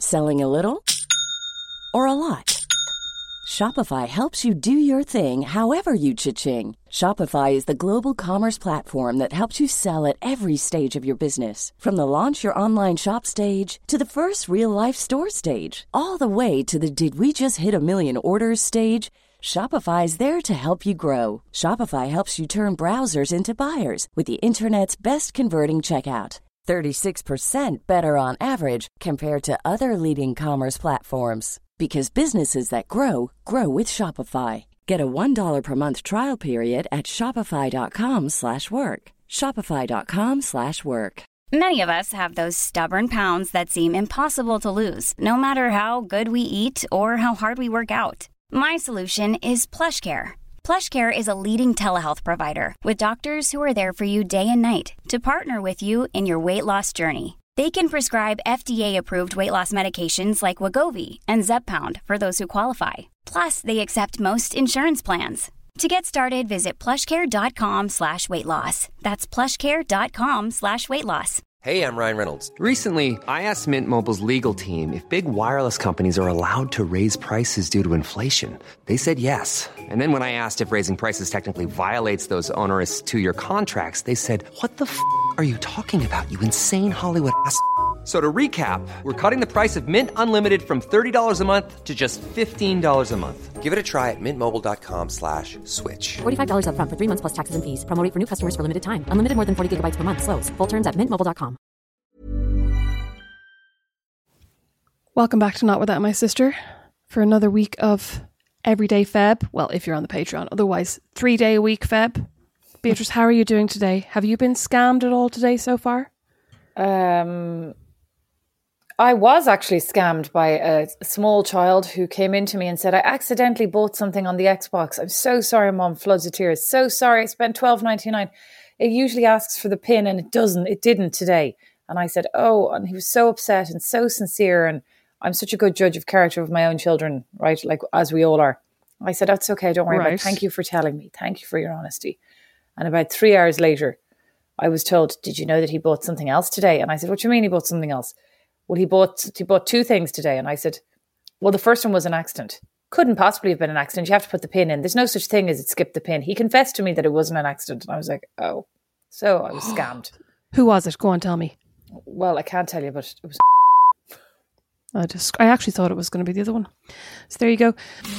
Selling a little or a lot? Shopify helps you do your thing however you cha-ching. Shopify is the global commerce platform that helps you sell at every stage of your business. From the launch your online shop stage to the first real-life store stage, all the way to the did we just hit a million orders stage. Shopify is there to help you grow. Shopify helps you turn browsers into buyers with the internet's best converting checkout. 36% better on average compared to other leading commerce platforms. Because businesses that grow, grow with Shopify. Get a $1 per month trial period at shopify.com/work. Shopify.com/work. Many of us have those stubborn pounds that seem impossible to lose, no matter how good we eat or how hard we work out. My solution is PlushCare. PlushCare is a leading telehealth provider with doctors who are there for you day and night to partner with you in your weight loss journey. They can prescribe FDA-approved weight loss medications like Wegovy and Zepbound for those who qualify. Plus, they accept most insurance plans. To get started, visit plushcare.com/weight loss. That's plushcare.com/weight loss. Hey, I'm Ryan Reynolds. Recently, I asked Mint Mobile's legal team if big wireless companies are allowed to raise prices due to inflation. They said yes. And then when I asked if raising prices technically violates those onerous two-year contracts, they said, "What the f*** are you talking about, you insane Hollywood ass?" So to recap, we're cutting the price of Mint Unlimited from $30 a month to just $15 a month. Give it a try at mintmobile.com/switch. $45 up front for 3 months plus taxes and fees. Promo rate for new customers for limited time. Unlimited more than 40 gigabytes per month. Slows full terms at mintmobile.com. Welcome back to Not Without My Sister for another week of Everyday Feb. Well, if you're on the Patreon. Otherwise, 3-day-a-week Feb. Beatrice, how are you doing today? Have you been scammed at all today so far? I was actually scammed by a small child who came into me and said, "I accidentally bought something on the Xbox. I'm so sorry, Mom," floods of tears. "So sorry, I spent $12.99. It usually asks for the PIN and it didn't today." And I said, "Oh," and he was so upset and so sincere. And I'm such a good judge of character of my own children, right? Like, as we all are. I said, "That's okay, don't worry about it. Thank you for telling me. Thank you for your honesty." And about 3 hours later, I was told, "Did you know that he bought something else today?" And I said, "What do you mean he bought something else?" "Well, he bought 2 things today." And I said, "Well, the first one was an accident." "Couldn't possibly have been an accident. You have to put the PIN in. There's no such thing as it skipped the PIN." He confessed to me that it wasn't an accident. And I was like, oh. So I was scammed. Who was it? Go on, tell me. Well, I can't tell you, but it was... I actually thought it was going to be the other one. So there you go.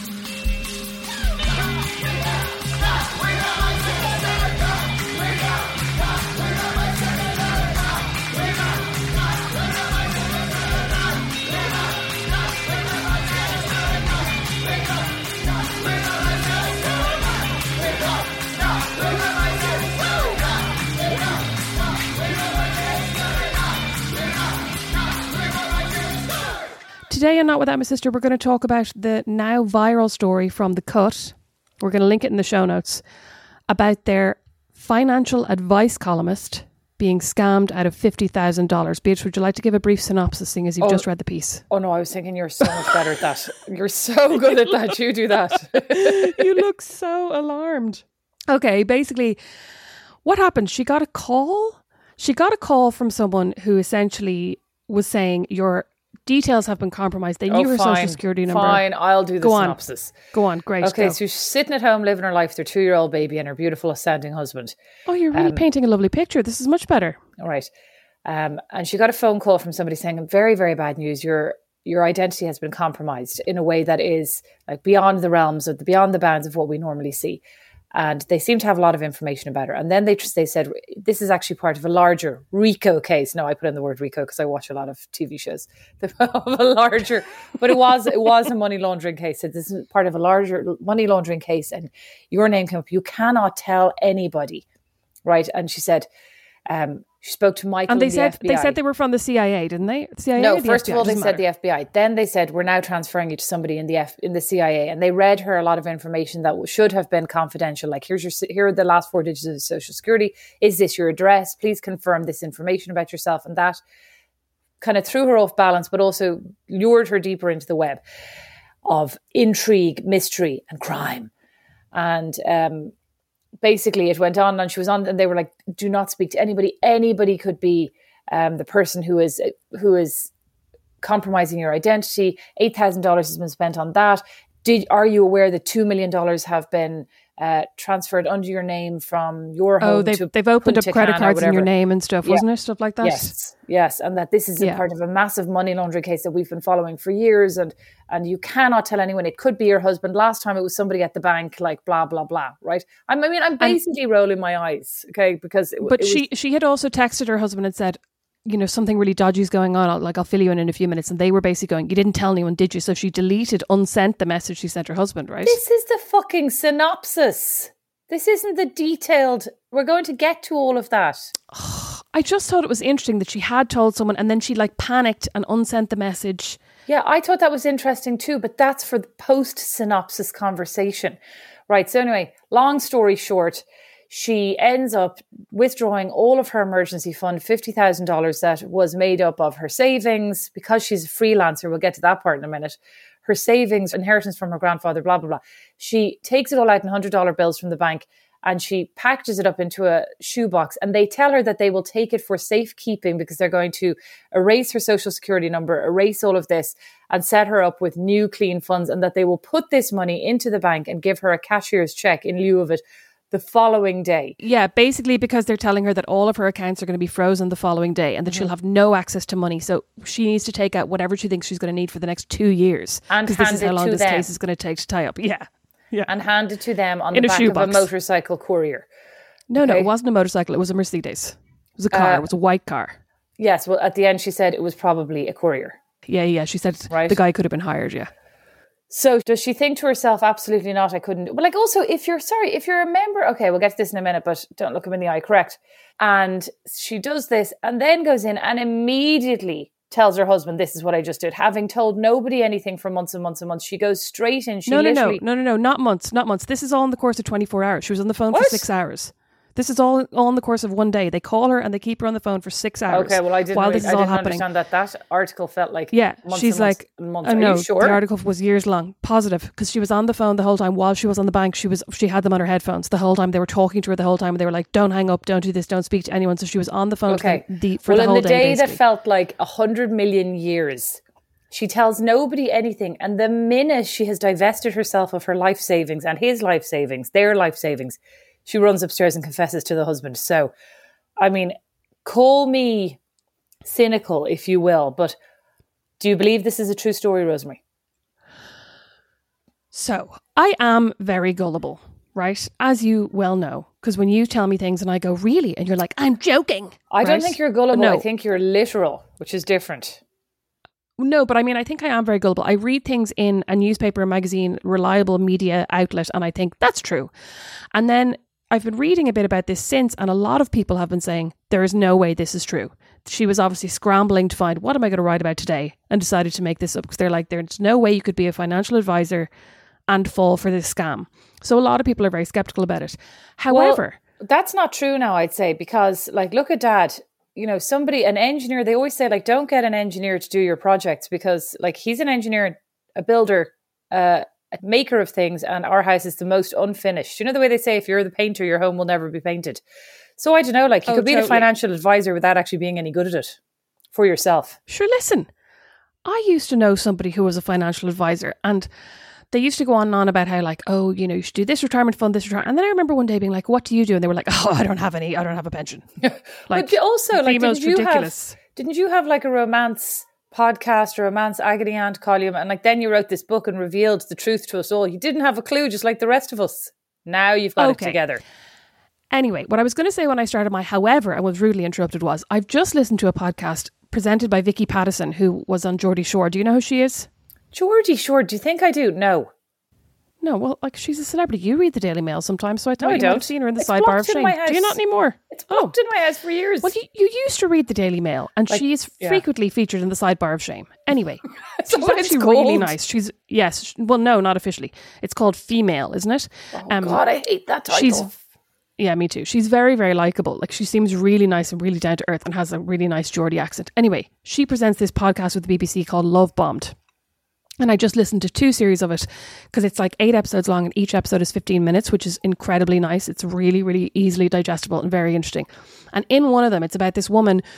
Today on Not Without My Sister, we're going to talk about the now viral story from The Cut. We're going to link it in the show notes about their financial advice columnist being scammed out of $50,000. Beatrice, would you like to give a brief synopsis, seeing as you've just read the piece? Oh no, I was thinking you're so much better at that. You're so good at that. You do that. You look so alarmed. Okay, basically, what happened? She got a call. She got a call from someone who essentially was saying, your details have been compromised. They knew her social security number. Fine, I'll do the synopsis. Go on, great. Okay, go. so she's sitting at home living her life with her 2-year-old baby and her beautiful ascending husband. Oh, you're really painting a lovely picture. This is much better. All right. And she got a phone call from somebody saying, very, very bad news. Your identity has been compromised in a way that is like beyond the realms of beyond the bounds of what we normally see. And they seem to have a lot of information about her. And then they said, this is actually part of a larger RICO case. No, I put in the word RICO because I watch a lot of TV shows. But it was a money laundering case. So this is part of a larger money laundering case. And your name came up. You cannot tell anybody, right? And she said, she spoke to Michael and they in the said FBI. They said they were from the CIA, didn't they? CIA no, the first FBI? of all, they said the FBI. Then they said, we're now transferring you to somebody in the CIA. And they read her a lot of information that should have been confidential. Like, here are the last 4 digits of Social Security. Is this your address? Please confirm this information about yourself. And that kind of threw her off balance, but also lured her deeper into the web of intrigue, mystery, and crime. And basically, it went on, and she was on, and they were like, "Do not speak to anybody. Anybody could be the person who is compromising your identity. $8,000 has been spent on that. Are you aware that $2 million have been transferred under your name from your home? They've opened up credit cards in your name and stuff, wasn't it? Stuff like that. Yes, and that this is a part of a massive money laundering case that we've been following for years, and you cannot tell anyone. It could be your husband. Last time it was somebody at the bank, like blah blah blah. Right? I'm basically rolling my eyes, okay, because she had also texted her husband and said, you know, something really dodgy is going on. I'll fill you in a few minutes. And they were basically going, you didn't tell anyone, did you? So she unsent the message she sent her husband, right? This is the fucking synopsis. This isn't the detailed. We're going to get to all of that. I just thought it was interesting that she had told someone and then she like panicked and unsent the message. Yeah, I thought that was interesting too, but that's for the post-synopsis conversation. Right, so anyway, long story short, she ends up withdrawing all of her emergency fund, $50,000 that was made up of her savings. Because she's a freelancer, we'll get to that part in a minute, her savings, inheritance from her grandfather, blah, blah, blah. She takes it all out in $100 bills from the bank and she packages it up into a shoebox, and they tell her that they will take it for safekeeping because they're going to erase her social security number, erase all of this and set her up with new clean funds, and that they will put this money into the bank and give her a cashier's check in lieu of it the following day. Yeah, basically because they're telling her that all of her accounts are going to be frozen the following day and that she'll have no access to money. So she needs to take out whatever she thinks she's going to need for the next 2 years. And because this is how long this case is going to take to tie up. Yeah. And hand it to them on the back of a motorcycle courier. No, it wasn't a motorcycle. It was a Mercedes. It was a car. It was a white car. Yes. Well, at the end, she said it was probably a courier. Yeah. She said the guy could have been hired, yeah. So does she think to herself, absolutely not, I couldn't. But like also, if you're a member, okay, we'll get to this in a minute, but don't look him in the eye, correct? And she does this and then goes in and immediately tells her husband, this is what I just did. Having told nobody anything for months and months and months, she goes straight in. No, not months. This is all in the course of 24 hours. She was on the phone for 6 hours. This is all in the course of one day. They call her and they keep her on the phone for 6 hours. Okay, well, I didn't understand that article felt like months she's and like, months. Are you sure? The article was years long. Positive, because she was on the phone the whole time while she was on the bank. She had them on her headphones the whole time. They were talking to her the whole time. And they were like, don't hang up, don't do this, don't speak to anyone. So she was on the phone for the whole day. Well, in the day that felt like 100 million years, she tells nobody anything. And the minute she has divested herself of her life savings and his life savings, their life savings, she runs upstairs and confesses to the husband. So, I mean, call me cynical, if you will, but do you believe this is a true story, Rosemary? So, I am very gullible, right? As you well know, because when you tell me things and I go, really? And you're like, I'm joking. I don't think you're gullible. No. I think you're literal, which is different. No, but I mean, I think I am very gullible. I read things in a newspaper, a magazine, reliable media outlet, and I think that's true. And then I've been reading a bit about this since, and a lot of people have been saying there is no way this is true. She was obviously scrambling to find, what am I going to write about today? And decided to make this up because they're like, there's no way you could be a financial advisor and fall for this scam. So a lot of people are very skeptical about it. However, that's not true now, I'd say, because like, look at Dad. You know, an engineer, they always say like, don't get an engineer to do your projects because like he's an engineer, a builder, a maker of things, and our house is the most unfinished. You know the way they say if you're the painter, your home will never be painted. So I don't know, like you could be the financial advisor without actually being any good at it for yourself. Sure, listen, I used to know somebody who was a financial advisor, and they used to go on and on about how like, oh, you know, you should do this retirement fund, this retirement. And then I remember one day being like, what do you do? And they were like, oh, I don't have a pension. Like, but also, like, didn't you have like a romance podcast or romance agony aunt column? And like, then you wrote this book and revealed the truth to us all. You didn't have a clue, just like the rest of us. Now you've got it together. Anyway, what I was going to say when I started my however and was rudely interrupted was, I've just listened to a podcast presented by Vicky Pattison, who was on Geordie Shore. Do you know who she is? Geordie Shore, do you think I do? No, well, like she's a celebrity. You read the Daily Mail sometimes, so I thought you might have seen her in the sidebar of shame. Do you not anymore? It's blocked in my house for years. Well, you used to read the Daily Mail, and like, she is frequently featured in the sidebar of shame. Anyway, she's actually really nice. No, not officially. It's called Female, isn't it? Oh God, I hate that title. Yeah, me too. She's very, very likeable. Like she seems really nice and really down to earth and has a really nice Geordie accent. Anyway, she presents this podcast with the BBC called Love Bombed. And I just listened to 2 series of it because it's like 8 episodes long and each episode is 15 minutes, which is incredibly nice. It's really, really easily digestible and very interesting. And in one of them, it's about this woman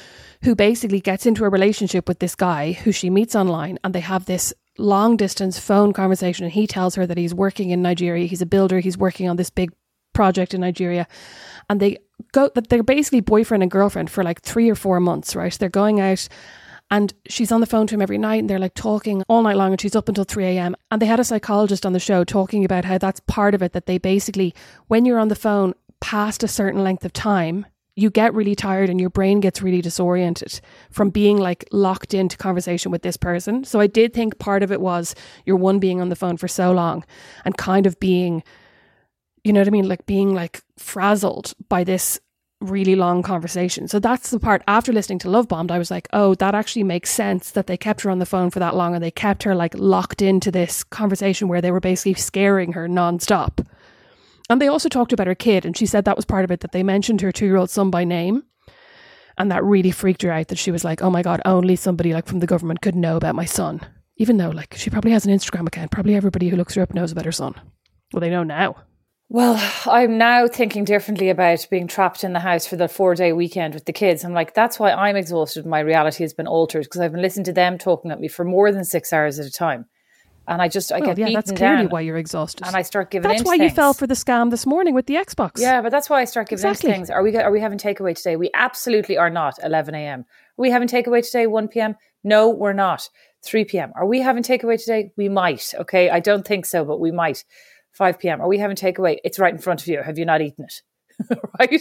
who basically gets into a relationship with this guy who she meets online, and they have this long distance phone conversation, and he tells her that he's working in Nigeria. He's a builder. He's working on this big project in Nigeria, and they're basically boyfriend and girlfriend for like 3 or 4 months, right? They're going out, and she's on the phone to him every night, and they're like talking all night long, and she's up until 3 a.m. And they had a psychologist on the show talking about how that's part of it, that they basically, when you're on the phone past a certain length of time, you get really tired and your brain gets really disoriented from being like locked into conversation with this person. So I did think part of it was your one being on the phone for so long and kind of being, you know what I mean? Like being like frazzled by this really long conversation. So that's the part after listening to Love Bombed, I was like, oh, that actually makes sense that they kept her on the phone for that long and they kept her like locked into this conversation where they were basically scaring her nonstop. And they also talked about her kid, and she said that was part of it, that they mentioned her 2-year-old son by name. And that really freaked her out, that she was like, oh my God, only somebody like from the government could know about my son. Even though like she probably has an Instagram account. Probably everybody who looks her up knows about her son. Well, they know now. Well, I'm now thinking differently about being trapped in the house for the 4-day weekend with the kids. I'm like, that's why I'm exhausted. My reality has been altered because I've been listening to them talking at me for more than 6 hours at a time. And I get beaten down. That's clearly why you're exhausted. And I start giving in to things. That's why you fell for the scam this morning with the Xbox. Yeah, but that's why I start giving in to things. Are we having takeaway today? We absolutely are not. 11 a.m. Are we having takeaway today? 1 p.m. No, we're not. 3 p.m. Are we having takeaway today? We might. Okay, I don't think so, but we might. 5 p.m. Are we having takeaway? It's right in front of you. Have you not eaten it? Right?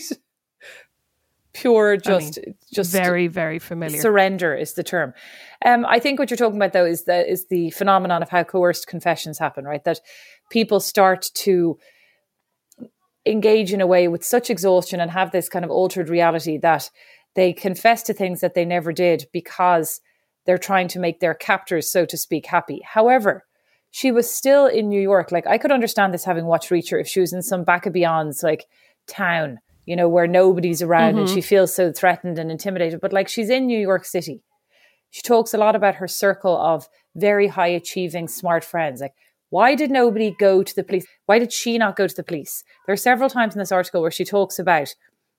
Pure, just very, very familiar. Surrender is the term. I think what you're talking about, though, is the phenomenon of how coerced confessions happen, right? That people start to engage in a way with such exhaustion and have this kind of altered reality that they confess to things that they never did because they're trying to make their captors, so to speak, happy. However, she was still in New York. Like, I could understand this having watched Reacher if she was in some back of beyond's like town, you know, where nobody's around and she feels so threatened and intimidated. But like, she's in New York City. She talks a lot about her circle of very high achieving, smart friends. Like, why did nobody go to the police? Why did she not go to the police? There are several times in this article where she talks about,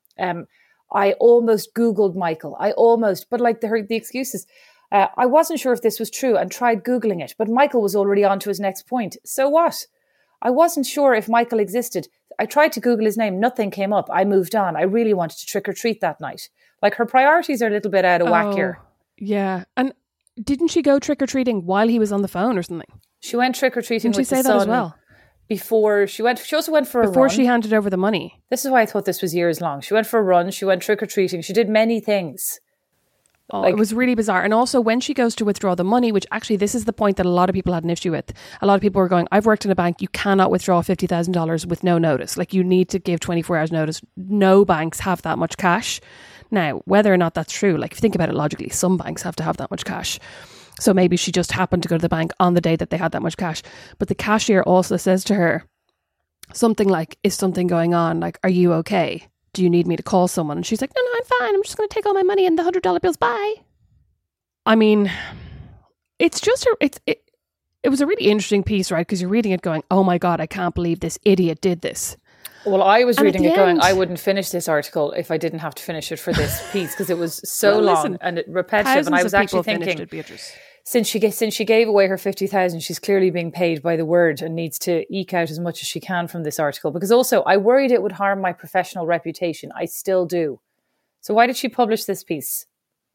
I almost Googled Michael. But like the excuses, I wasn't sure if this was true and tried Googling it, but Michael was already on to his next point. So what? I wasn't sure if Michael existed. I tried to Google his name. Nothing came up. I moved on. I really wanted to trick or treat that night. Like, her priorities are a little bit out of whack here. Yeah. And didn't she go trick or treating while he was on the phone or something? She went trick or treating with the son. Didn't she say that as well? Before she also went for a run. Before she handed over the money. This is why I thought this was years long. She went for a run. She went trick or treating. She did many things. Oh, it was really bizarre. And also when she goes to withdraw the money, which actually this is the point that a lot of people had an issue with. A lot of people were going, I've worked in a bank. You cannot withdraw $50,000 with no notice. Like, you need to give 24 hours notice. No banks have that much cash. Now, whether or not that's true, like if you think about it logically, some banks have to have that much cash. So maybe she just happened to go to the bank on the day that they had that much cash. But the cashier also says to her something like, is something going on? Like, are you okay? Do you need me to call someone? And she's like, no, I'm fine. I'm just going to take all my money and the $100 bills. Bye. I mean, it's just, it was a really interesting piece, right? Because you're reading it going, oh my God, I can't believe this idiot did this. Well, I was reading it going, I wouldn't finish this article if I didn't have to finish it for this piece because it was so long and repetitive. And I was actually thinking, since she gave away her 50,000, she's clearly being paid by the word and needs to eke out as much as she can from this article. Because also, I worried it would harm my professional reputation. I still do. So why did she publish this piece?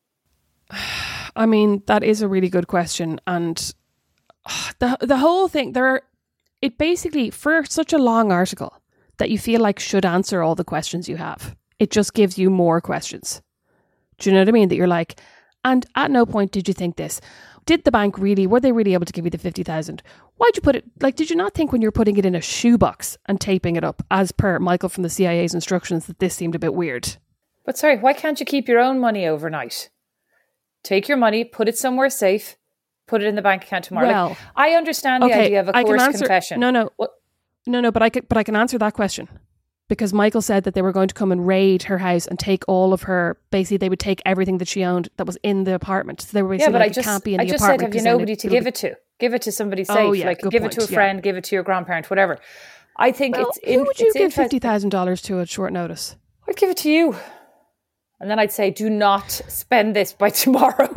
I mean, that is a really good question. And the whole thing, it basically, for such a long article that you feel like should answer all the questions you have, it just gives you more questions. Do you know what I mean? That you're like, and at no point did you think this. Did the bank really, were they really able to give you the 50,000? Why'd you put it, like, did you not think when you're putting it in a shoebox and taping it up, as per Michael from the CIA's instructions, that this seemed a bit weird? But sorry, why can't you keep your own money overnight? Take your money, put it somewhere safe, put it in the bank account tomorrow. Well, like, I understand the idea of a coerced confession. No, but I can answer that question. Because Michael said that they were going to come and raid her house and take all of her, basically they would take everything that she owned that was in the apartment. So they were basically it can't be in the apartment. I just said, have you nobody to give it to? Give it to somebody safe. Give it to a friend, give it to your grandparent, whatever. I think who would you give $50,000 to at short notice? I'd give it to you. And then I'd say, do not spend this by tomorrow.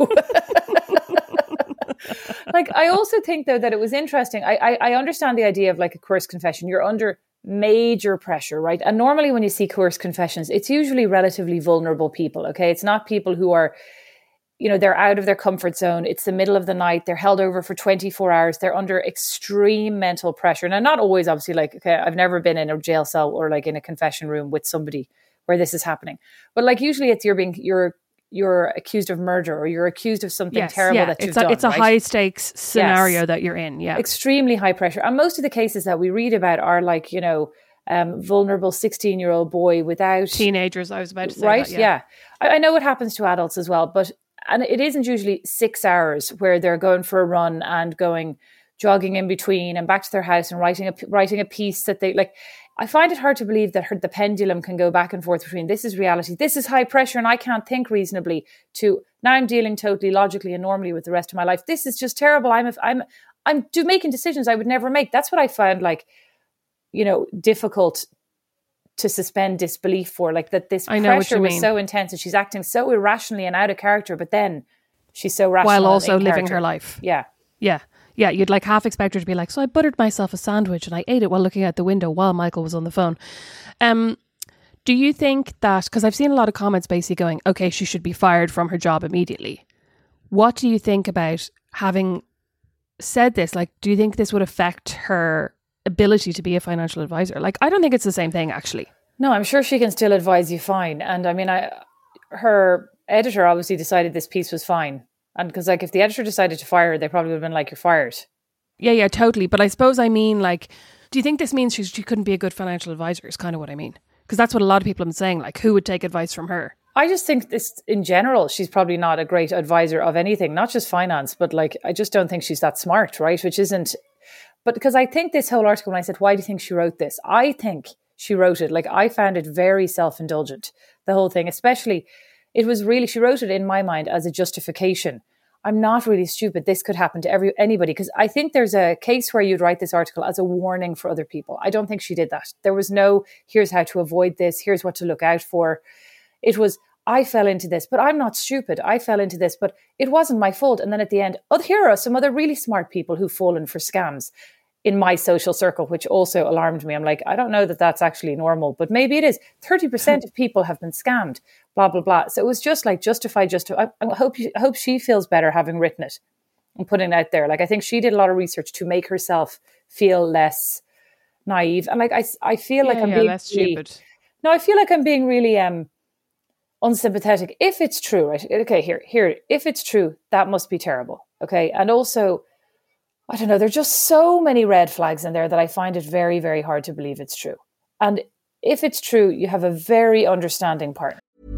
Like, I also think, though, that it was interesting. I understand the idea of like a coerced confession. You're under major pressure, right? And normally when you see coerced confessions, it's usually relatively vulnerable people, okay? It's not people who are, you know, they're out of their comfort zone. It's the middle of the night. They're held over for 24 hours. They're under extreme mental pressure. Now, not always, obviously, like, okay, I've never been in a jail cell or like in a confession room with somebody where this is happening. But like usually it's you're accused of murder or you're accused of something terrible that you've done. It's a right? high stakes scenario that you're in. Yeah. Extremely high pressure. And most of the cases that we read about are like, you know, vulnerable 16-year-old boy without... Teenagers, I was about to say right? that, yeah. I know it happens to adults as well, and it isn't usually 6 hours where they're going for a run and going jogging in between and back to their house and writing a piece that they like. I find it hard to believe that the pendulum can go back and forth between this is reality, this is high pressure and I can't think reasonably, to now I'm dealing totally logically and normally with the rest of my life. This is just terrible. I'm making decisions I would never make. That's what I found, like, you know, difficult to suspend disbelief for, like that this pressure was so intense and she's acting so irrationally and out of character, but then she's so rational while also living her life. Yeah, you'd like half expect her to be like, so I buttered myself a sandwich and I ate it while looking out the window while Michael was on the phone. Do you think that, because I've seen a lot of comments basically going, okay, she should be fired from her job immediately. What do you think about having said this? Like, do you think this would affect her ability to be a financial advisor? Like, I don't think it's the same thing, actually. No, I'm sure she can still advise you fine. And I mean, her editor obviously decided this piece was fine. And because, like, if the editor decided to fire her, they probably would have been like, you're fired. Yeah, totally. But I suppose I mean, like, do you think this means she couldn't be a good financial advisor is kind of what I mean? Because that's what a lot of people have been saying, like, who would take advice from her? I just think this, in general, she's probably not a great advisor of anything, not just finance, but like, I just don't think she's that smart, right? Which isn't, but because I think this whole article, when I said, why do you think she wrote this? I think she wrote it, like, I found it very self-indulgent, the whole thing, especially, it was really, she wrote it in my mind as a justification. I'm not really stupid. This could happen to anybody. Because I think there's a case where you'd write this article as a warning for other people. I don't think she did that. There was no, here's how to avoid this. Here's what to look out for. It was, I fell into this, but I'm not stupid. I fell into this, but it wasn't my fault. And then at the end, here are some other really smart people who've fallen for scams in my social circle, which also alarmed me. I'm like, I don't know that that's actually normal, but maybe it is. 30% of people have been scammed, blah, blah, blah. So it was just like justify. I hope she feels better having written it and putting it out there. Like, I think she did a lot of research to make herself feel less naive. And like, I feel like I'm being less stupid. No, I feel like I'm being really unsympathetic. If it's true, right? Okay, here. If it's true, that must be terrible. Okay. And also, I don't know, there are just so many red flags in there that I find it very, very hard to believe it's true. And if it's true, you have a very understanding partner.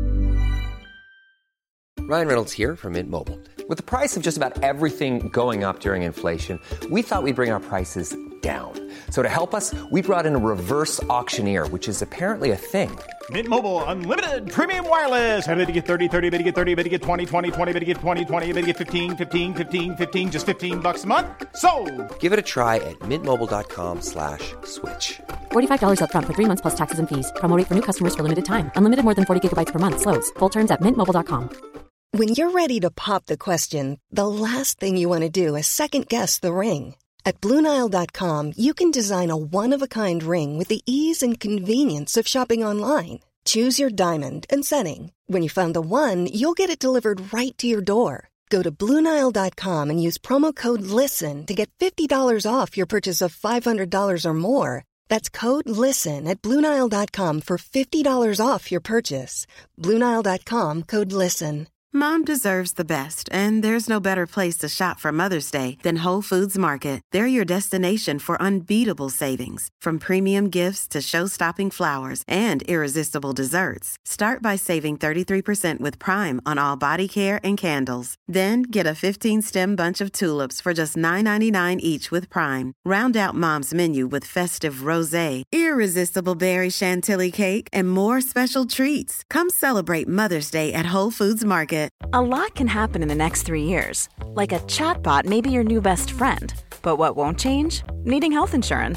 Ryan Reynolds here from Mint Mobile. With the price of just about everything going up during inflation, we thought we'd bring our prices down. So to help us, we brought in a reverse auctioneer, which is apparently a thing. Mint Mobile Unlimited Premium Wireless. How to get 30, 30, bit to get 30, bit to get 20, 20, 20, bit to get 20, 20, bit to get 15, 15, 15, 15, just $15 a month? Sold! Give it a try at mintmobile.com/switch. $45 up front for 3 months plus taxes and fees. Promo rate for new customers for limited time. Unlimited more than 40 gigabytes per month. Slows full terms at mintmobile.com. When you're ready to pop the question, the last thing you want to do is second-guess the ring. At BlueNile.com, you can design a one-of-a-kind ring with the ease and convenience of shopping online. Choose your diamond and setting. When you find the one, you'll get it delivered right to your door. Go to BlueNile.com and use promo code LISTEN to get $50 off your purchase of $500 or more. That's code LISTEN at BlueNile.com for $50 off your purchase. BlueNile.com, code LISTEN. Mom deserves the best, and there's no better place to shop for Mother's Day than Whole Foods Market. They're your destination for unbeatable savings, from premium gifts to show-stopping flowers and irresistible desserts. Start by saving 33% with Prime on all body care and candles. Then get a 15-stem bunch of tulips for just $9.99 each with Prime. Round out Mom's menu with festive rosé, irresistible berry chantilly cake, and more special treats. Come celebrate Mother's Day at Whole Foods Market. A lot can happen in the next 3 years. Like a chatbot may be your new best friend. But what won't change? Needing health insurance.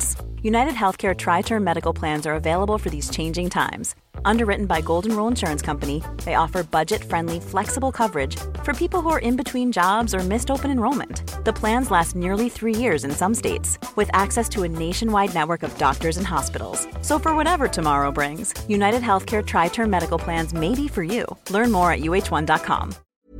United Healthcare Tri-Term Medical Plans are available for these changing times. Underwritten by Golden Rule Insurance Company, they offer budget-friendly, flexible coverage for people who are in between jobs or missed open enrollment. The plans last nearly 3 years in some states, with access to a nationwide network of doctors and hospitals. So for whatever tomorrow brings, United Healthcare Tri-Term Medical Plans may be for you. Learn more at uh1.com.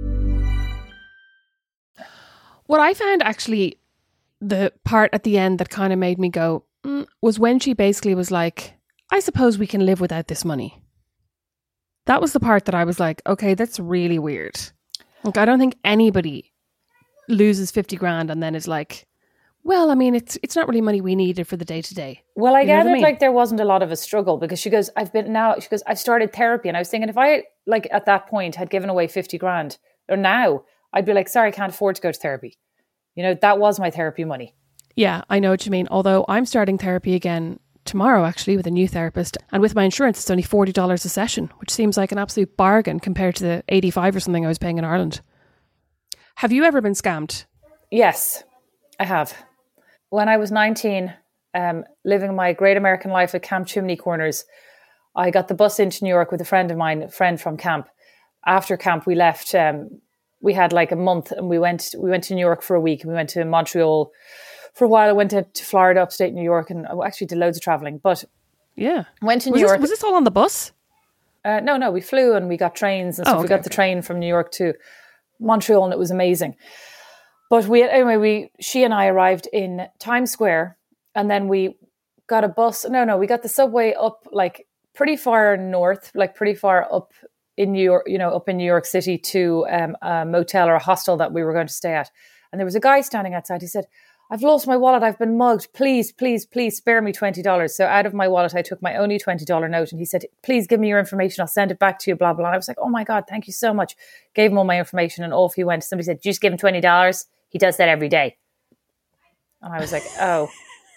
What I found actually, the part at the end that kind of made me go, was when she basically was like, I suppose we can live without this money. That was the part that I was like, okay, that's really weird. Like, I don't think anybody loses 50 grand and then is like, well, I mean, it's not really money we needed for the day to day. Well, I gathered like there wasn't a lot of a struggle because she goes, I've started therapy. And I was thinking if I, like at that point, had given away 50 grand or now, I'd be like, sorry, I can't afford to go to therapy. You know, that was my therapy money. Yeah, I know what you mean. Although I'm starting therapy again tomorrow, actually, with a new therapist. And with my insurance, it's only $40 a session, which seems like an absolute bargain compared to the 85 or something I was paying in Ireland. Have you ever been scammed? Yes, I have. When I was 19, living my great American life at Camp Chimney Corners, I got the bus into New York with a friend of mine, a friend from camp. After camp, we left. We had like a month and we went to New York for a week. We went to Montreal for a while. I went to Florida, upstate New York, and I actually did loads of traveling. But yeah, went to New York. Was this all on the bus? No, we flew and we got trains and stuff. We got the train from New York to Montreal and it was amazing. But she and I arrived in Times Square and then we got a bus. We got the subway up like pretty far north, like pretty far up in New York, up in New York City to a motel or a hostel that we were going to stay at. And there was a guy standing outside. He said, I've lost my wallet. I've been mugged. Please, please, please spare me $20. So out of my wallet, I took my only $20 note. And he said, please give me your information. I'll send it back to you, blah, blah. And I was like, oh my God, thank you so much. Gave him all my information and off he went. Somebody said, just give him $20. He does that every day. And I was like, oh.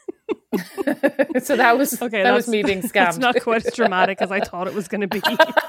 So that was me being scammed. It's not quite as dramatic as I thought it was going to be.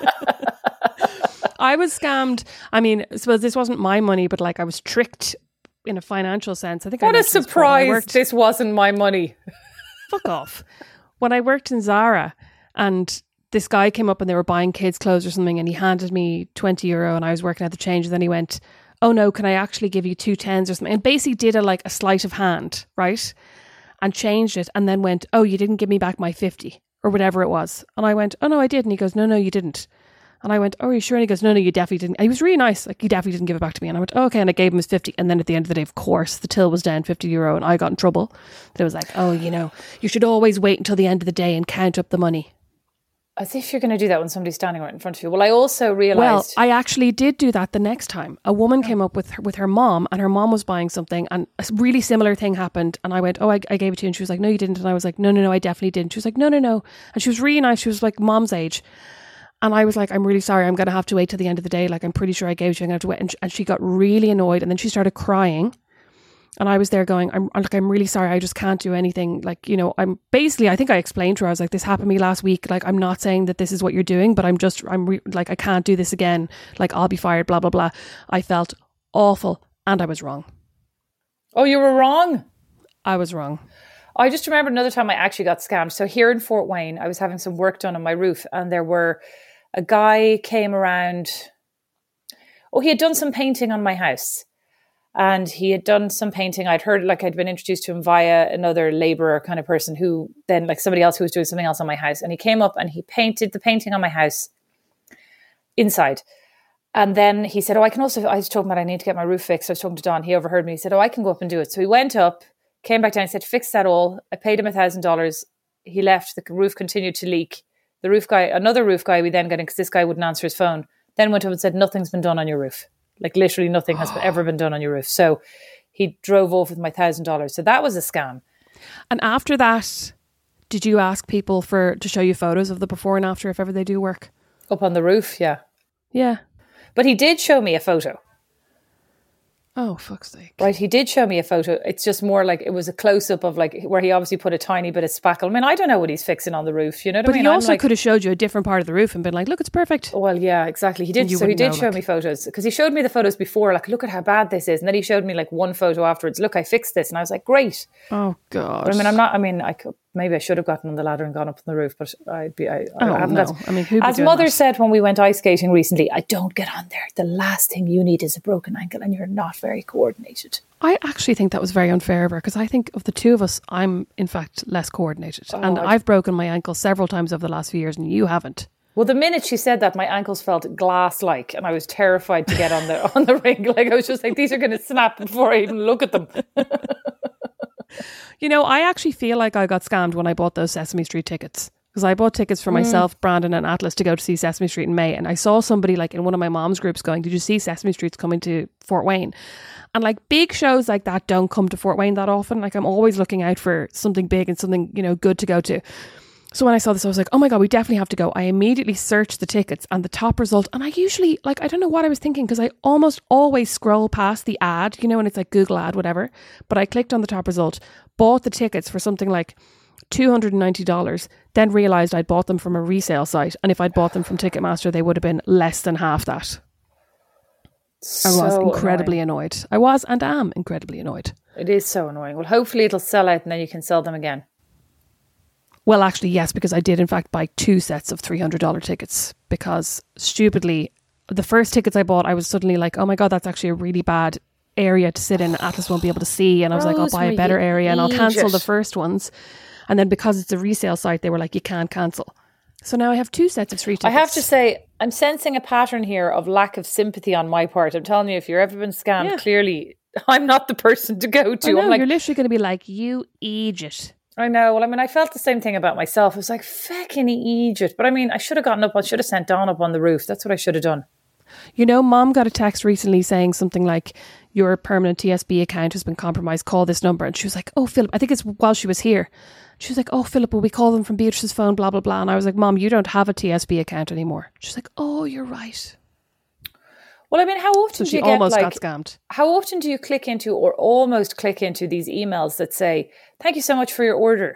I was scammed. I mean, I suppose this wasn't my money, but like I was tricked in a financial sense. I think what a surprise! This wasn't my money. Fuck off. When I worked in Zara and this guy came up and they were buying kids' clothes or something and he handed me €20 and I was working out the change and then he went, oh no, can I actually give you 2 10s or something? And basically did a sleight of hand, right? And changed it and then went, oh, you didn't give me back my 50 or whatever it was. And I went, oh no, I did. And he goes, no, you didn't. And I went, oh, are you sure? And he goes, no, you definitely didn't. And he was really nice. Like, he definitely didn't give it back to me. And I went, oh, okay. And I gave him his 50. And then at the end of the day, of course, the till was down €50 and I got in trouble. But it was like, oh, you should always wait until the end of the day and count up the money. As if you're going to do that when somebody's standing right in front of you. Well, I also realised... Well, I actually did do that the next time. A woman came up with her mom and her mom was buying something and a really similar thing happened. And I went, oh, I gave it to you. And she was like, no, you didn't. And I was like, no, I definitely didn't. She was like, no. And she was really nice. She was like mom's age. And I was like, I'm really sorry. I'm going to have to wait till the end of the day. Like, I'm pretty sure I gave it to you. I'm going to have to wait. And she got really annoyed. And then she started crying. And I was there going, I'm really sorry. I just can't do anything. Like, I think I explained to her, I was like, this happened to me last week. Like, I'm not saying that this is what you're doing, but I can't do this again. Like, I'll be fired, blah, blah, blah. I felt awful. And I was wrong. Oh, you were wrong? I was wrong. I just remembered another time I actually got scammed. So here in Fort Wayne, I was having some work done on my roof and a guy came around. Oh, he had done some painting on my house. And he had done some painting. I'd heard, I'd been introduced to him via another labourer kind of person who then, somebody else who was doing something else on my house. And he came up and he painted the painting on my house inside. And then he said, I was talking about I need to get my roof fixed. I was talking to Don. He overheard me. He said, I can go up and do it. So he went up, came back down. He said, fix that all. I paid him $1,000. He left. The roof continued to leak. Another roof guy, we then got in because this guy wouldn't answer his phone. Then went up and said, nothing's been done on your roof. Like literally nothing has ever been done on your roof. So he drove off with my $1,000. So that was a scam. And after that, did you ask people to show you photos of the before and after if ever they do work? Up on the roof, yeah. Yeah. But he did show me a photo. Oh, fuck's sake. Right, he did show me a photo. It's just more like it was a close-up of where he obviously put a tiny bit of spackle. I mean, I don't know what he's fixing on the roof, you know what I mean? But he also could have showed you a different part of the roof and been like, look, it's perfect. Well, yeah, exactly. He did. So he did show me photos because he showed me the photos before, look at how bad this is. And then he showed me one photo afterwards. Look, I fixed this. And I was like, great. Oh, God. But I could Maybe I should have gotten on the ladder and gone up on the roof, but I Oh, haven't. no. I mean, who'd be As doing Mother that? said when we went ice skating recently, I don't get on there. The last thing you need is a broken ankle and you're not very coordinated. I actually think that was very unfair of her, because I think of the two of us, I'm in fact less coordinated. And I've broken my ankle several times over the last few years and you haven't. Well, the minute she said that, my ankles felt glass-like and I was terrified to get on the ring. Like, I was just like, these are going to snap before I even look at them. You know, I actually feel like I got scammed when I bought those Sesame Street tickets. Because I bought tickets for myself, Brandon and Atlas to go to see Sesame Street in May. And I saw somebody like in one of my mom's groups going, did you see Sesame Street's coming to Fort Wayne? And like big shows like that don't come to Fort Wayne that often. Like I'm always looking out for something big and something, you know, good to go to. So when I saw this, I was like, oh my God, we definitely have to go. I immediately searched the tickets and the top result. And I usually, like, I don't know what I was thinking, because I almost always scroll past the ad, you know, and it's like Google ad, whatever. But I clicked on the top result, bought the tickets for something like $290, then realised I'd bought them from a resale site. And if I'd bought them from Ticketmaster, they would have been less than half that. I was incredibly annoyed. I was and am incredibly annoyed. It is so annoying. Well, hopefully it'll sell out and then you can sell them again. Well, actually, yes, because I did, in fact, buy 2 sets of $300 tickets, because stupidly, the first tickets I bought, I was suddenly like, oh my God, that's actually a really bad area to sit in. Atlas won't be able to see. And I was like, I'll buy a better area and I'll cancel the first ones. And then because it's a resale site, they were like, you can't cancel. So now I have 2 sets of free tickets. I have to say, I'm sensing a pattern here of lack of sympathy on my part. I'm telling you, if you've ever been scammed, clearly I'm not the person to go to. I know, I'm like, you're literally going to be like, you idiot. I know. Well, I mean, I felt the same thing about myself. I was like, fucking Egypt. But I mean, I should have gotten up. I should have sent Dawn up on the roof. That's what I should have done. You know, Mom got a text recently saying something like, your permanent TSB account has been compromised. Call this number. And she was like, oh, Philip, I think it's while she was here. She was like, oh, Philip, will we call them from Beatrice's phone, blah, blah, blah. And I was like, Mom, you don't have a TSB account anymore. She's like, oh, you're right. Well, I mean, how often So do she you get, almost like, got scammed. How often do you click into or almost click into these emails that say, thank you so much for your order.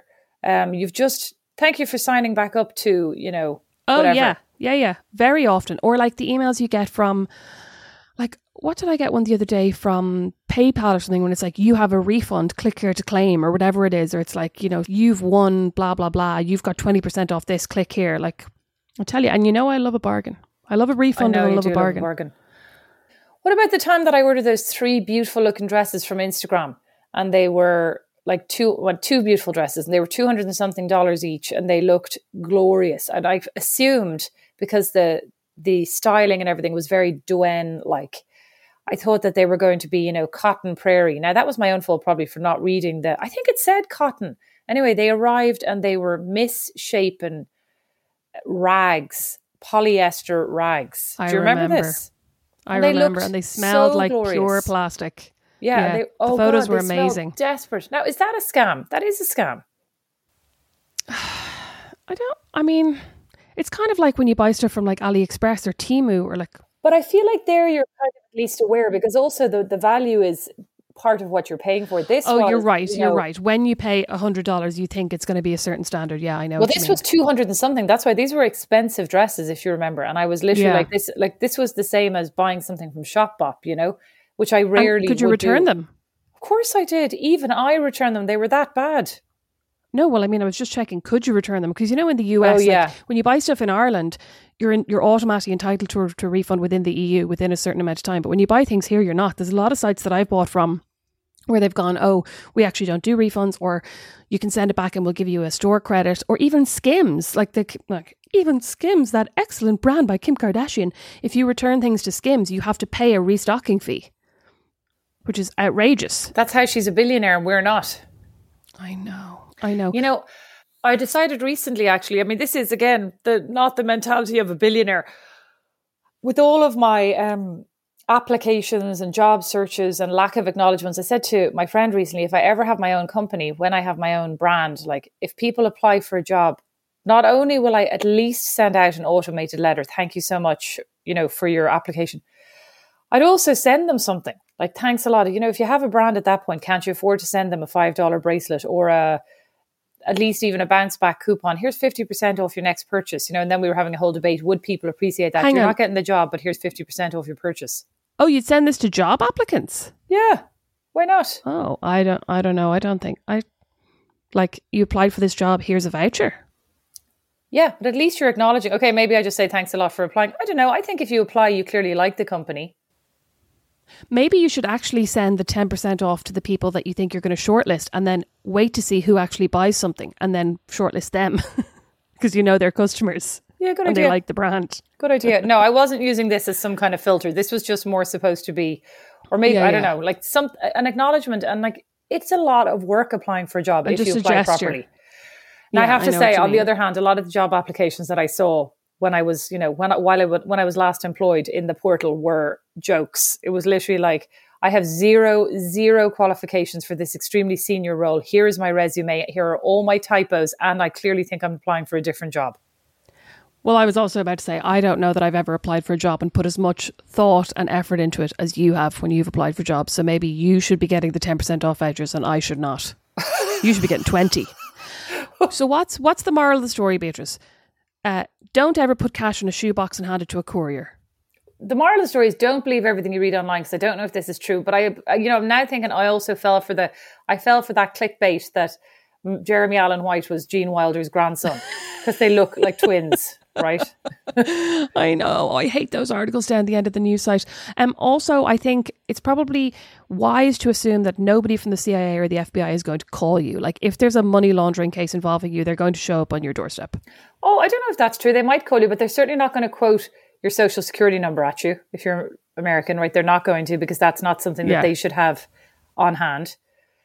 Thank you for signing back up to, you know, whatever. Yeah. Very often. Or like the emails you get from, like, what did I get one the other day from PayPal or something, when it's like, you have a refund, click here to claim, or whatever it is. Or it's like, you know, you've won, blah, blah, blah. You've got 20% off this, click here. Like, I'll tell you, and you know, I love a bargain. I love a refund and I love a bargain. What about the time that I ordered those 3 beautiful looking dresses from Instagram, and they were like two beautiful dresses, and they were $200 and something each, and they looked glorious. And I assumed, because the styling and everything was very Duane like, I thought that they were going to be, you know, cotton prairie. Now that was my own fault probably for not reading I think it said cotton. Anyway, they arrived and they were misshapen rags, polyester rags. Do you remember this? I remember, and they smelled like pure plastic. Yeah. The photos were amazing. Desperate. Now, is that a scam? That is a scam. I mean, it's kind of like when you buy stuff from like AliExpress or Temu or like. But I feel like there you're kind of at least aware, because also the value is part of what you're paying for. You're right. You're right. When you pay $100, you think it's going to be a certain standard. Yeah, I know. Well, this was 200 and something. That's why these were expensive dresses, if you remember. And I was literally this was the same as buying something from Shopbop, you know, which I rarely. Could you return them? Of course I did. Even I returned them. They were that bad. No, well, I mean, I was just checking. Could you return them? Because you know, in the US, like, when you buy stuff in Ireland, you're automatically entitled to a refund within the EU within a certain amount of time. But when you buy things here, you're not. There's a lot of sites that I've bought from where they've gone, oh, we actually don't do refunds, or you can send it back and we'll give you a store credit, or even Skims, even Skims, that excellent brand by Kim Kardashian. If you return things to Skims, you have to pay a restocking fee, which is outrageous. That's how she's a billionaire and we're not. I know. You know, I decided recently, actually, I mean, this is, again, not the mentality of a billionaire. With all of my applications and job searches and lack of acknowledgements, I said to my friend recently, if I ever have my own company, when I have my own brand, like if people apply for a job, not only will I at least send out an automated letter, thank you so much, you know, for your application, I'd also send them something like, thanks a lot. You know, if you have a brand at that point, can't you afford to send them a $5 bracelet or at least even a bounce back coupon? Here's 50% off your next purchase, you know. And then we were having a whole debate. Would people appreciate that? You're not getting the job, but here's 50% off your purchase. Oh, you'd send this to job applicants? Yeah. Why not? Oh, I don't know. I don't think Like, you applied for this job, here's a voucher. Yeah, but at least you're acknowledging, okay, maybe I just say thanks a lot for applying. I don't know. I think if you apply, you clearly like the company. Maybe you should actually send the 10% off to the people that you think you're going to shortlist, and then wait to see who actually buys something and then shortlist them because you know they're customers. Yeah, good and idea. They like the brand. Good idea. No, I wasn't using this as some kind of filter. This was just more supposed to be, or maybe, I don't know, like an acknowledgement. And like, it's a lot of work applying for a job if you apply properly. Now, I have to say, on the other hand, a lot of the job applications that I saw when I was, when I was last employed in the portal were jokes. It was literally like, I have zero qualifications for this extremely senior role. Here is my resume. Here are all my typos. And I clearly think I'm applying for a different job. Well, I was also about to say, I don't know that I've ever applied for a job and put as much thought and effort into it as you have when you've applied for jobs. So maybe you should be getting the 10% off vouchers and I should not. You should be getting 20. So what's the moral of the story, Beatrice? Don't ever put cash in a shoebox and hand it to a courier. The moral of the story is don't believe everything you read online, because I don't know if this is true. But I'm now thinking I also fell for that clickbait that Jeremy Allen White was Gene Wilder's grandson because they look like twins. Right. I know. I hate those articles down the end of the news site. Also, I think it's probably wise to assume that nobody from the CIA or the FBI is going to call you. Like, if there's a money laundering case involving you, they're going to show up on your doorstep. Oh, I don't know if that's true. They might call you, but they're certainly not going to quote your social security number at you if you're American, right? They're not going to, because that's not something that they should have on hand.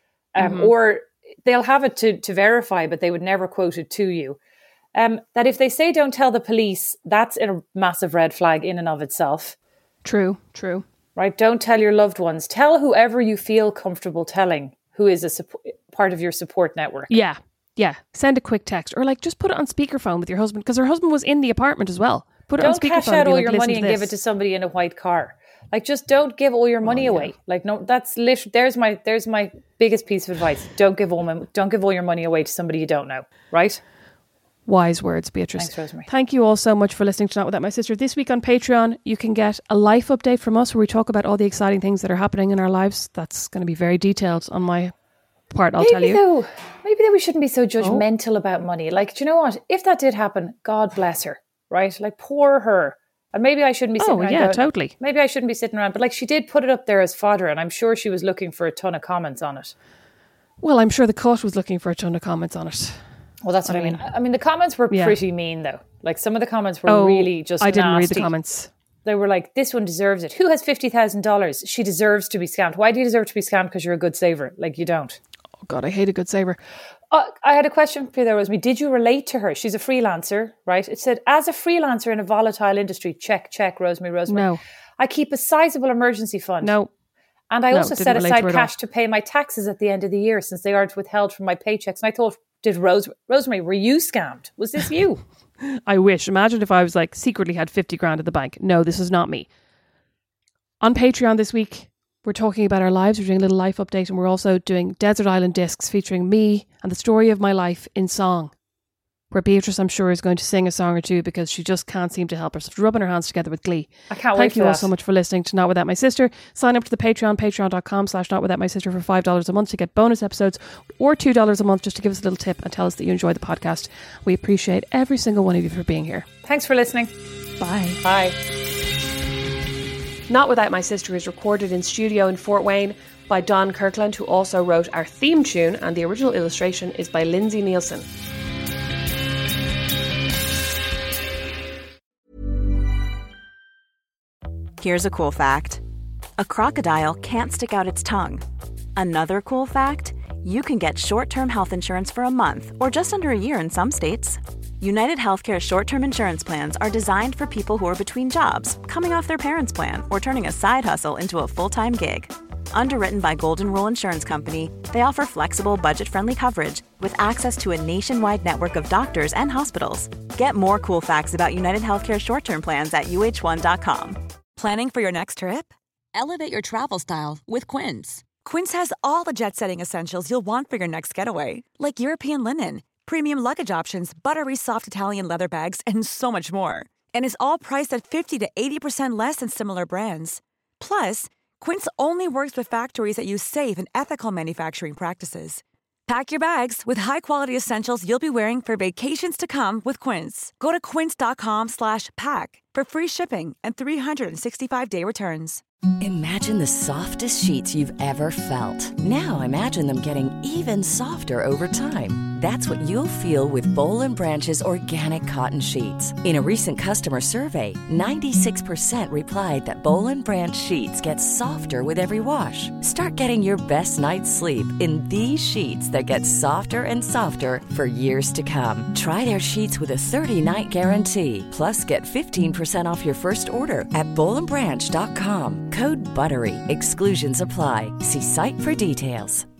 Or they'll have it to verify, but they would never quote it to you. That if they say don't tell the police, that's a massive red flag in and of itself. True. Right? Don't tell your loved ones. Tell whoever you feel comfortable telling, who is a part of your support network. Yeah. Send a quick text, or like just put it on speakerphone with your husband, because her husband was in the apartment as well. Put it on speakerphone. Don't cash out all your money and give it to somebody in a white car. Like, just don't give all your money away. Like, no, that's literally, there's my biggest piece of advice. Don't give all your money away to somebody you don't know. Right? Wise words, Beatrice. Thanks, Rosemary. Thank you all so much for listening to Not Without My Sister. This week on Patreon, you can get a life update from us where we talk about all the exciting things that are happening in our lives. That's going to be very detailed on my part, I'll tell you. Maybe we shouldn't be so judgmental about money. Like, do you know what? If that did happen, God bless her, right? Like, poor her. And maybe I shouldn't be sitting around. Oh, yeah, totally. Maybe I shouldn't be sitting around. But like, she did put it up there as fodder, and I'm sure she was looking for a ton of comments on it. Well, I'm sure the Cut was looking for a ton of comments on it. Well, that's what I mean. I mean, the comments were pretty mean, though. Like, some of the comments were really just nasty. I didn't read the comments. They were like, this one deserves it. Who has $50,000? She deserves to be scammed. Why do you deserve to be scammed? Because you're a good saver. Like, you don't. Oh, God, I hate a good saver. I had a question for you there, Rosemary. Did you relate to her? She's a freelancer, right? It said, as a freelancer in a volatile industry, check, Rosemary. No. I keep a sizable emergency fund. No. And I also set aside cash to pay my taxes at the end of the year, since they aren't withheld from my paychecks. And I thought, Rosemary, were you scammed? Was this you? I wish. Imagine if I was like secretly had 50 grand at the bank. No, this is not me. On Patreon this week, we're talking about our lives. We're doing a little life update, and we're also doing Desert Island Discs featuring me and the story of my life in song, where Beatrice, I'm sure, is going to sing a song or two because she just can't seem to help herself, rubbing her hands together with glee. I can't wait for that. Thank you all so much for listening to Not Without My Sister. Sign up to the Patreon, patreon.com/NotWithoutMySister for $5 a month to get bonus episodes, or $2 a month just to give us a little tip and tell us that you enjoy the podcast. We appreciate every single one of you for being here. Thanks for listening. Bye. Bye. Not Without My Sister is recorded in studio in Fort Wayne by Don Kirkland, who also wrote our theme tune, and the original illustration is by Lindsay Nielsen. Here's a cool fact. A crocodile can't stick out its tongue. Another cool fact, you can get short-term health insurance for a month or just under a year in some states. United Healthcare short-term insurance plans are designed for people who are between jobs, coming off their parents' plan, or turning a side hustle into a full-time gig. Underwritten by Golden Rule Insurance Company, they offer flexible, budget-friendly coverage with access to a nationwide network of doctors and hospitals. Get more cool facts about United Healthcare short-term plans at uh1.com. Planning for your next trip? Elevate your travel style with Quince. Quince has all the jet-setting essentials you'll want for your next getaway, like European linen, premium luggage options, buttery soft Italian leather bags, and so much more. And is all priced at 50 to 80% less than similar brands. Plus, Quince only works with factories that use safe and ethical manufacturing practices. Pack your bags with high-quality essentials you'll be wearing for vacations to come with Quince. Go to quince.com/pack for free shipping and 365-day returns. Imagine the softest sheets you've ever felt. Now imagine them getting even softer over time. That's what you'll feel with Boll & Branch's organic cotton sheets. In a recent customer survey, 96% replied that Boll & Branch sheets get softer with every wash. Start getting your best night's sleep in these sheets that get softer and softer for years to come. Try their sheets with a 30-night guarantee. Plus, get 15% off your first order at bollandbranch.com. Code BUTTERY. Exclusions apply. See site for details.